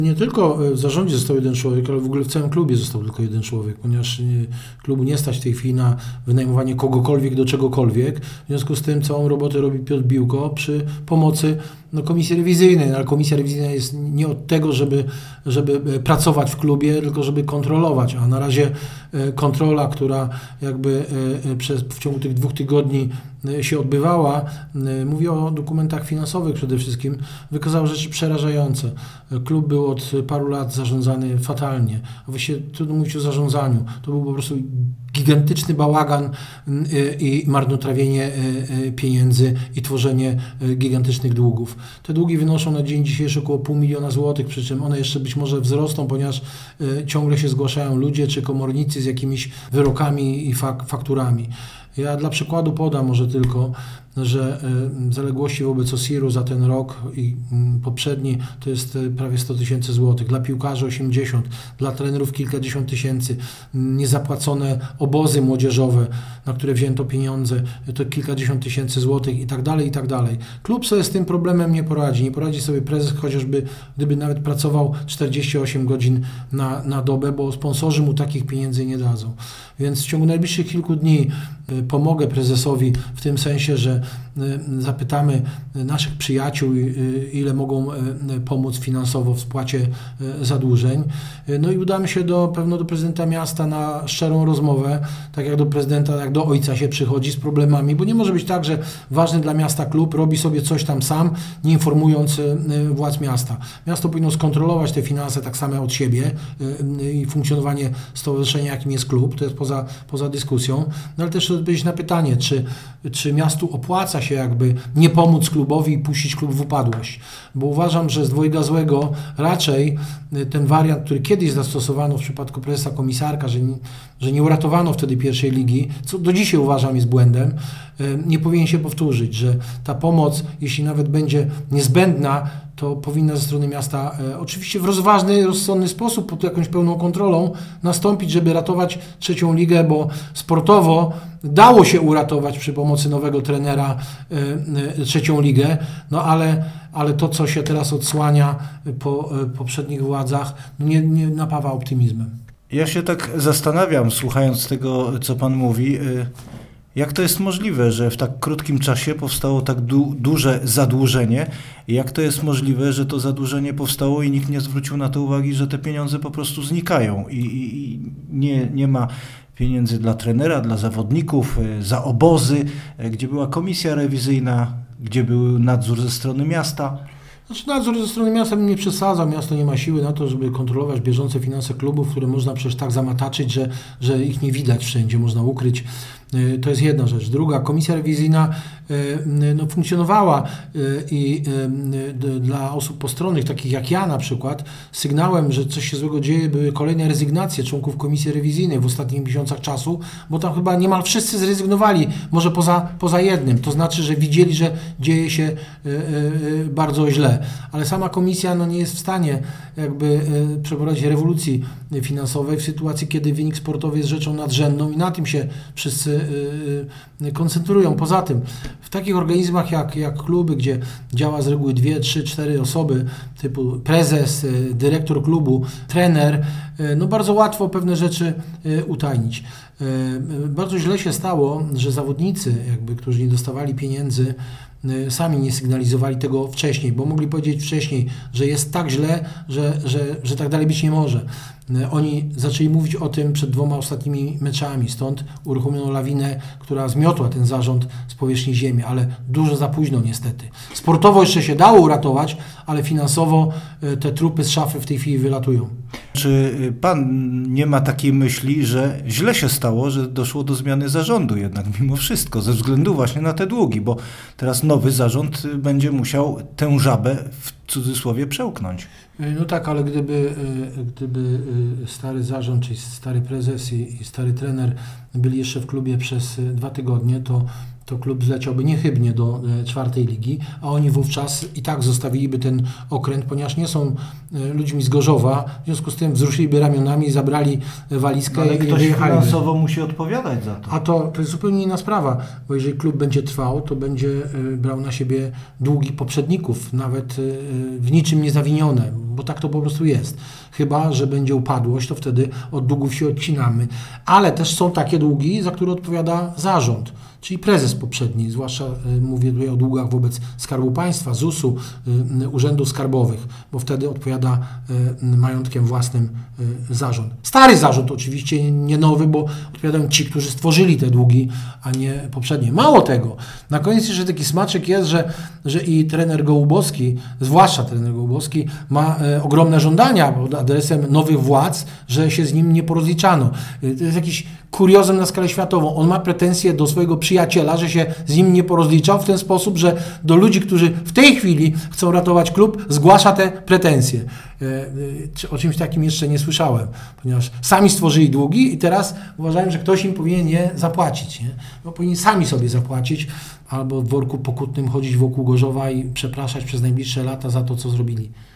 Nie tylko w zarządzie został jeden człowiek, ale w ogóle w całym klubie został tylko jeden człowiek, ponieważ klubu nie stać w tej chwili na wynajmowanie kogokolwiek do czegokolwiek. W związku z tym całą robotę robi Piotr Biłko przy pomocy komisji rewizyjnej, ale komisja rewizyjna jest nie od tego, żeby pracować w klubie, tylko żeby kontrolować, a na razie kontrola, która jakby w ciągu tych 2 tygodni się odbywała, mówię o dokumentach finansowych przede wszystkim, wykazała rzeczy przerażające. Klub był od paru lat zarządzany fatalnie, a właściwie trudno mówić o zarządzaniu. To był po prostu gigantyczny bałagan i marnotrawienie pieniędzy i tworzenie gigantycznych długów. Te długi wynoszą na dzień dzisiejszy około 500 000 złotych, przy czym one jeszcze być może wzrosną, ponieważ ciągle się zgłaszają ludzie czy komornicy z jakimiś wyrokami i fakturami. Ja dla przykładu podam może tylko, że zaległości wobec OSIR-u za ten rok i poprzedni to jest prawie 100 000 złotych, dla piłkarzy 80, dla trenerów kilkadziesiąt tysięcy, niezapłacone obozy młodzieżowe, na które wzięto pieniądze, to kilkadziesiąt tysięcy złotych i tak dalej, i tak dalej. Klub sobie z tym problemem nie poradzi. Nie poradzi sobie prezes, chociażby gdyby nawet pracował 48 godzin na dobę, bo sponsorzy mu takich pieniędzy nie dadzą. Więc w ciągu najbliższych kilku dni pomogę prezesowi w tym sensie, że zapytamy naszych przyjaciół, ile mogą pomóc finansowo w spłacie zadłużeń. No i udamy się pewno do prezydenta miasta na szczerą rozmowę, tak jak do prezydenta, jak do ojca się przychodzi z problemami, bo nie może być tak, że ważny dla miasta klub robi sobie coś tam sam, nie informując władz miasta. Miasto powinno skontrolować te finanse tak samo od siebie i funkcjonowanie stowarzyszenia, jakim jest klub, to jest poza dyskusją, no ale też odpowiedzieć na pytanie, czy miastu opłaca się jakby nie pomóc klubowi i puścić klub w upadłość. Bo uważam, że z dwojga złego raczej ten wariant, który kiedyś zastosowano w przypadku prezesa Komisarka, że nie uratowano wtedy pierwszej ligi, co do dzisiaj uważam jest błędem, nie powinien się powtórzyć, że ta pomoc, jeśli nawet będzie niezbędna, to powinna ze strony miasta oczywiście w rozważny, rozsądny sposób, pod jakąś pełną kontrolą nastąpić, żeby ratować trzecią ligę, bo sportowo dało się uratować przy pomocy nowego trenera trzecią ligę, no ale to, co się teraz odsłania po poprzednich władzach, nie napawa optymizmem. Ja się tak zastanawiam, słuchając tego, co pan mówi, jak to jest możliwe, że w tak krótkim czasie powstało tak duże zadłużenie? Jak to jest możliwe, że to zadłużenie powstało i nikt nie zwrócił na to uwagi, że te pieniądze po prostu znikają i nie ma pieniędzy dla trenera, dla zawodników, za obozy, gdzie była komisja rewizyjna, gdzie był nadzór ze strony miasta? Znaczy nadzór ze strony miasta bym nie przesadzał. Miasto nie ma siły na to, żeby kontrolować bieżące finanse klubów, które można przecież tak zamataczyć, że ich nie widać wszędzie, można ukryć. To jest jedna rzecz. Druga, komisja rewizyjna funkcjonowała i dla osób postronnych, takich jak ja na przykład, sygnałem, że coś się złego dzieje, były kolejne rezygnacje członków komisji rewizyjnej w ostatnich miesiącach czasu, bo tam chyba niemal wszyscy zrezygnowali, może poza jednym. To znaczy, że widzieli, że dzieje się bardzo źle. Ale sama komisja nie jest w stanie jakby przeprowadzić rewolucji finansowej w sytuacji, kiedy wynik sportowy jest rzeczą nadrzędną i na tym się wszyscy koncentrują. Poza tym w takich organizmach jak kluby, gdzie działa z reguły 2, 3, 4 osoby, typu prezes, dyrektor klubu, trener, bardzo łatwo pewne rzeczy utajnić. Bardzo źle się stało, że zawodnicy, którzy nie dostawali pieniędzy, sami nie sygnalizowali tego wcześniej, bo mogli powiedzieć wcześniej, że jest tak źle, że tak dalej być nie może. Oni zaczęli mówić o tym przed 2 ostatnimi meczami, stąd uruchomiono lawinę, która zmiotła ten zarząd z powierzchni ziemi, ale dużo za późno niestety. Sportowo jeszcze się dało uratować, ale finansowo te trupy z szafy w tej chwili wylatują. Czy pan nie ma takiej myśli, że źle się stało, że doszło do zmiany zarządu jednak mimo wszystko, ze względu właśnie na te długi, bo teraz nowy zarząd będzie musiał tę żabę w cudzysłowie przełknąć. No tak, ale gdyby stary zarząd, czyli stary prezes i stary trener byli jeszcze w klubie przez 2 tygodnie, to to klub zleciałby niechybnie do 4. ligi, a oni wówczas i tak zostawiliby ten okręt, ponieważ nie są ludźmi z Gorzowa, w związku z tym wzruszyliby ramionami, zabrali walizkę ale i ktoś wyjechali. finansowo musi odpowiadać za to. A to jest zupełnie inna sprawa, bo jeżeli klub będzie trwał, to będzie brał na siebie długi poprzedników, nawet w niczym niezawinione, bo tak to po prostu jest. Chyba że będzie upadłość, to wtedy od długów się odcinamy. Ale też są takie długi, za które odpowiada zarząd, czyli prezes poprzedni, zwłaszcza mówię tutaj o długach wobec Skarbu Państwa, ZUS-u, urzędów skarbowych, bo wtedy odpowiada majątkiem własnym zarząd. Stary zarząd oczywiście, nie nowy, bo odpowiadają ci, którzy stworzyli te długi, a nie poprzednie. Mało tego, na koniec jeszcze taki smaczek jest, że i trener Gołubowski, zwłaszcza trener Gołubowski, ma ogromne żądania pod adresem nowych władz, że się z nim nie porozliczano. To jest jakiś kuriozum na skalę światową. On ma pretensje do swojego przyjaciela, że się z nim nie porozliczał w ten sposób, że do ludzi, którzy w tej chwili chcą ratować klub, zgłasza te pretensje. O czymś takim jeszcze nie słyszałem, ponieważ sami stworzyli długi i teraz uważają, że ktoś im powinien je zapłacić. Nie? No, powinni sami sobie zapłacić albo w worku pokutnym chodzić wokół Gorzowa i przepraszać przez najbliższe lata za to, co zrobili.